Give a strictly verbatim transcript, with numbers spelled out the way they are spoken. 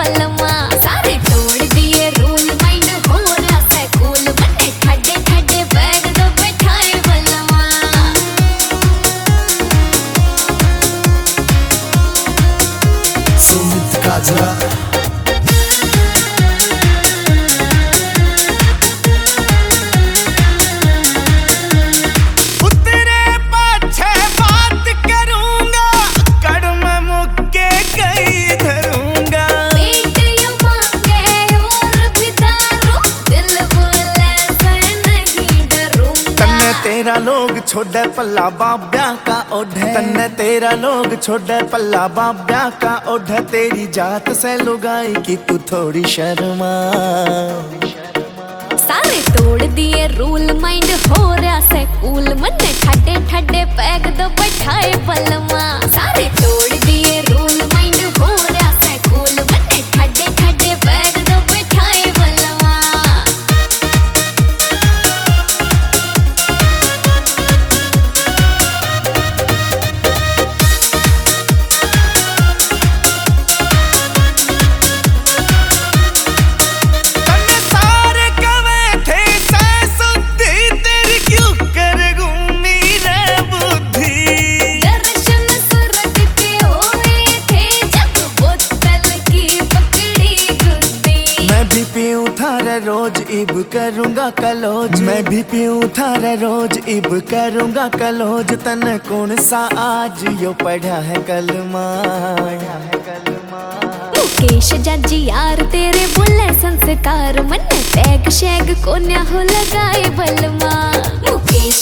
बलमा। सारे तोड़ दिए रूल माइंड हो रहा से कूल बने ठड्डे ठड्डे बैग दो बैठाए बलमा। सुमित काजरा तेरा लोग छोड़े पल्ला बाब्या का ओढ़े, तन्ने तेरा लोग छोड़े पल्ला बाब्या का ओढ़े। तेरी जात से लुगाई की तू थोड़ी शर्मा। सारे तोड़ दिए रूल माइंड हो रहा से कूल मन्ने ठड्डे ठड्डे पैग दो बैठाए बलमा। सारे तोड़ दिए रूल माइंड हो रहा से कूल मन्ने ठड्डे ठड्डे पैग दो बैठाए बलमा। रोज इब करूंगा कलोज, मैं भी पीऊं थारा रोज इब करूंगा कलोज। तने कौन सा आज यो पढ़ा है कलमा। मुकेश जजी यार तेरे बोले संस्कार मन्ने पैग शैग को न्या हो लगाए बलमा। मुकेश